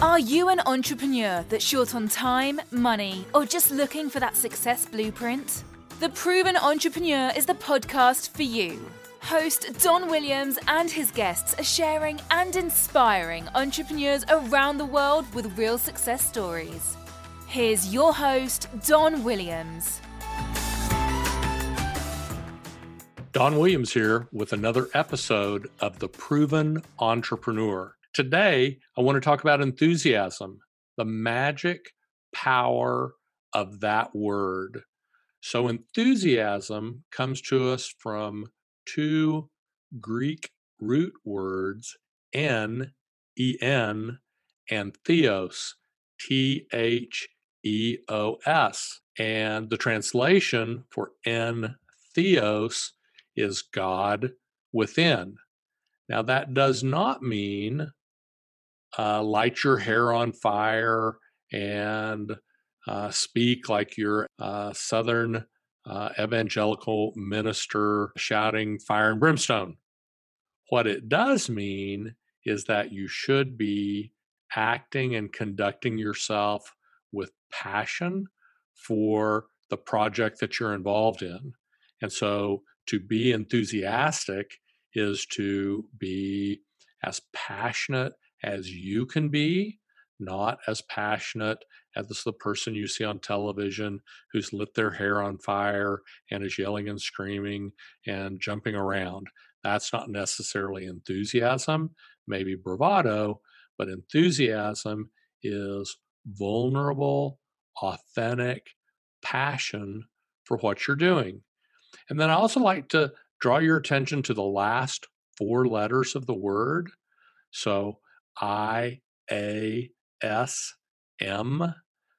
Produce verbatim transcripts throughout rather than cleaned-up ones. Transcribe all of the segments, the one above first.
Are you an entrepreneur that's short on time, money, or just looking for that success blueprint? The Proven Entrepreneur is the podcast for you. Host Don Williams and his guests are sharing and inspiring entrepreneurs around the world with real success stories. Here's your host, Don Williams. Don Williams here with another episode of The Proven Entrepreneur. Today, I want to talk about enthusiasm, the magic power of that word. So enthusiasm comes to us from two Greek root words, en, E N, and theos, T H E O S. And the translation for en, theos, is God within. Now, that does not mean uh, light your hair on fire and uh, speak like you're a Southern uh, evangelical minister shouting fire and brimstone. What it does mean is that you should be acting and conducting yourself with passion for the project that you're involved in. And so to be enthusiastic is to be as passionate as you can be, not as passionate as the person you see on television who's lit their hair on fire and is yelling and screaming and jumping around. That's not necessarily enthusiasm, maybe bravado, but enthusiasm is vulnerable, authentic passion for what you're doing. And then I also like to draw your attention to the last four letters of the word. So I A S M.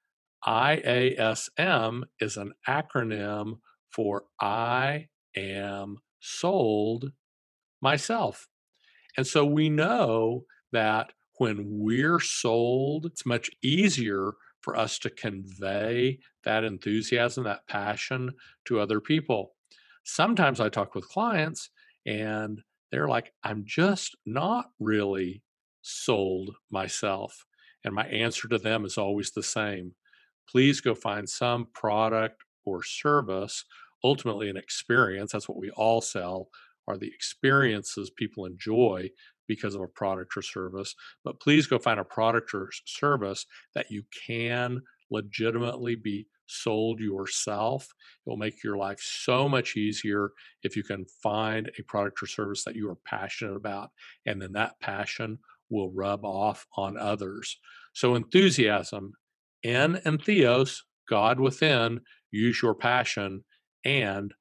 I A S M is an acronym for I am sold myself. And so we know that when we're sold, it's much easier for us to convey that enthusiasm, that passion to other people. Sometimes I talk with clients and they're like, I'm just not really sold myself. And my answer to them is always the same. Please go find some product or service, ultimately an experience. That's what we all sell, are the experiences people enjoy because of a product or service. But please go find a product or service that you can legitimately be sold yourself. It will make your life so much easier if you can find a product or service that you are passionate about, and then that passion will rub off on others. So enthusiasm, en and theos, God within, use your passion, and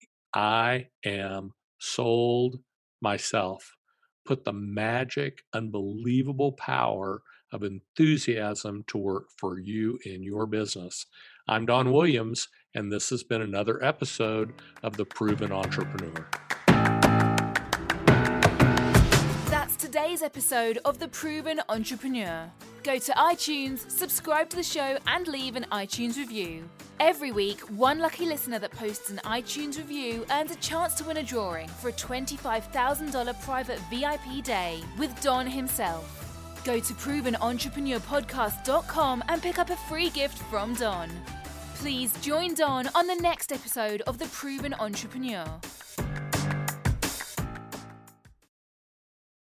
I am sold myself. Put the magic, unbelievable power of enthusiasm to work for you in your business. I'm Don Williams, and this has been another episode of The Proven Entrepreneur. That's today's episode of The Proven Entrepreneur. Go to iTunes, subscribe to the show, and leave an iTunes review. Every week, one lucky listener that posts an iTunes review earns a chance to win a drawing for a twenty-five thousand dollars private V I P day with Don himself. Go to proven entrepreneur podcast dot com and pick up a free gift from Don. Please join Don on the next episode of The Proven Entrepreneur.